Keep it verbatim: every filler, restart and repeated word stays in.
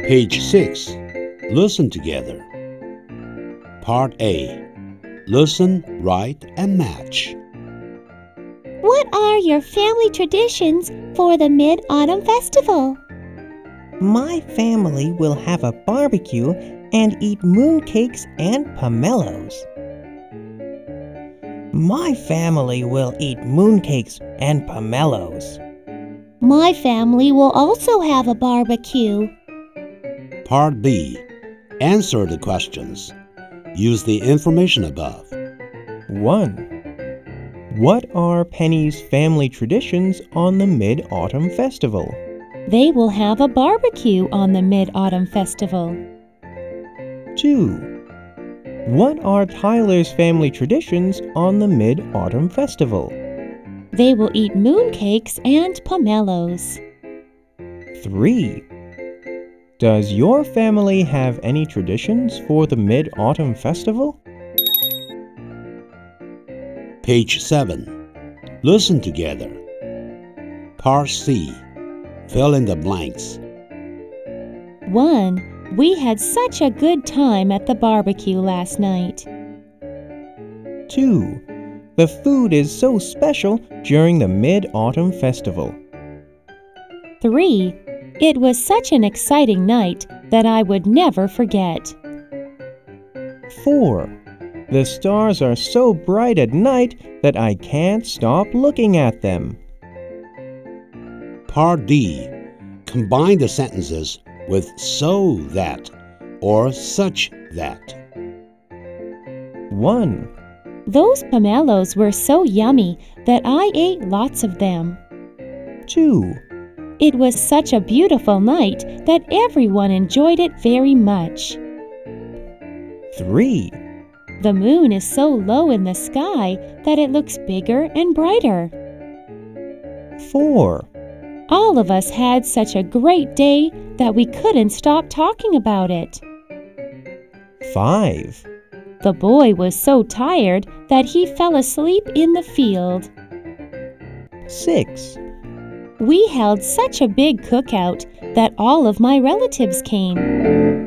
Page six. Listen together. Part A. Listen, write, and match. What are your family traditions for the Mid-Autumn Festival? My family will have a barbecue and eat mooncakes and pomelos. My family will eat mooncakes and pomelos. My family will also have a barbecue. Part B. Answer the questions. Use the information above. one. What are Penny's family traditions on the Mid-Autumn Festival? They will have a barbecue on the Mid-Autumn Festival. two. What are Tyler's family traditions on the Mid-Autumn Festival? They will eat mooncakes and pomelos. three. Does your family have any traditions for the Mid-Autumn Festival? Page seven. Listen together. Part C. Fill in the blanks. one. We had such a good time at the barbecue last night. two. The food is so special during the Mid-Autumn Festival. three. It was such an exciting night that I would never forget. four. The stars are so bright at night that I can't stop looking at them. Part D. Combine the sentences with so that or such that. one. Those pomelos were so yummy that I ate lots of them. two. It was such a beautiful night that everyone enjoyed it very much. three. The moon is so low in the sky that it looks bigger and brighter. four. All of us had such a great day that we couldn't stop talking about it. five. The boy was so tired that he fell asleep in the field. six. We held such a big cookout that all of my relatives came.